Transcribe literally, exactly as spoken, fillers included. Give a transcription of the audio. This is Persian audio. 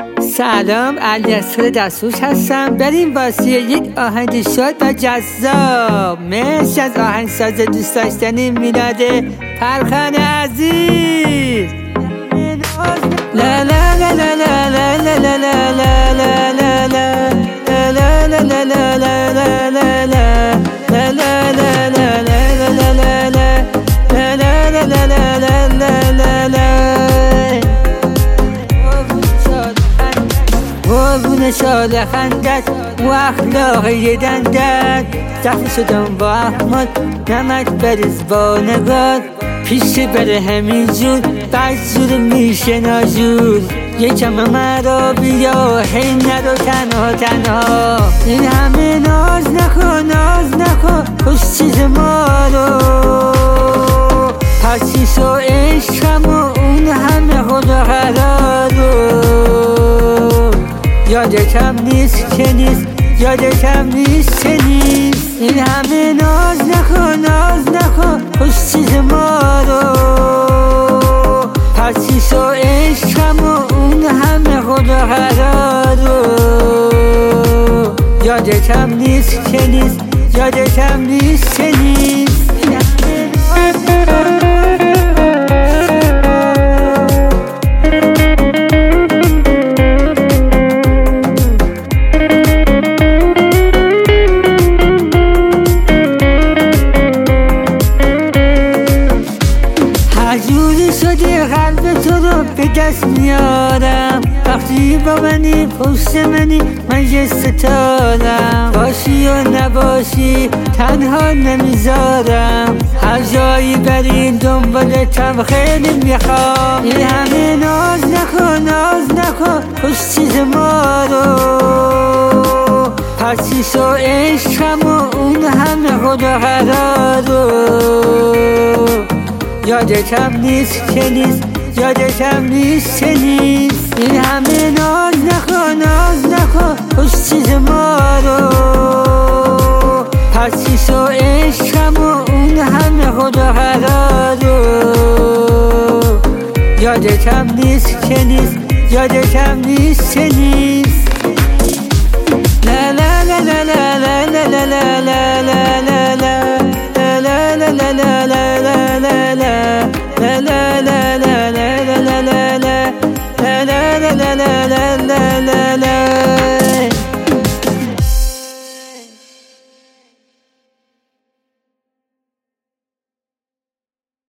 سلام، علیاصغر دستفروش هستم. بریم واسه یک آهنگ شاد و جذاب. مرسی از آهنگساز دوست داشتنی میلاد فرخان عزیز. لا لا لا لا لا لا لا لا لا لا لا لا لا لا لا لا لا لا قربون شال خندت و اخلاق یه دندت، دفع شدم با احمد نمک بریز با نگار، پیش بره همین جور بجور میشه ناجور. یکم مرا بیا هی نرو تنها تنها، این همه ناز نکن ناز نکن خوش چیز ما رو، پسیس و عشقم و اون همه خدا قرار رو. یادتم نیست که نیست، یادتم نیست که نیست، این همه ناز نکن ناز نکن خوش چیز ما رو، پسیس و عشقم و اون همه خدا قرار رو. یادتم نیست که نیست، یادتم نیست که نیست. جوری شده قلب تو رو به دست میارم، وقتی با منی پشت منی من یه ستارم، باشی و نباشی تنها نمیذارم، هر جایی بری دنبالتم خیلی میخوام. این همه ناز نکن ناز نکن خوش چیز ما رو، پسیس و عشقم و اون همه خدا قرار رو. یادتم نیست که نیست، یادتم نیست که نیست، این همه ناز نکن ناز نکن خوش چیز ما رو، پسیس و عشقم و اون همه خدا قرار رو. یادتم نیست که نیست، یادتم نیست که نیست. لا لا لا لا لا لا لا لا لا لا لا لا لا لا لا لا لا لا لا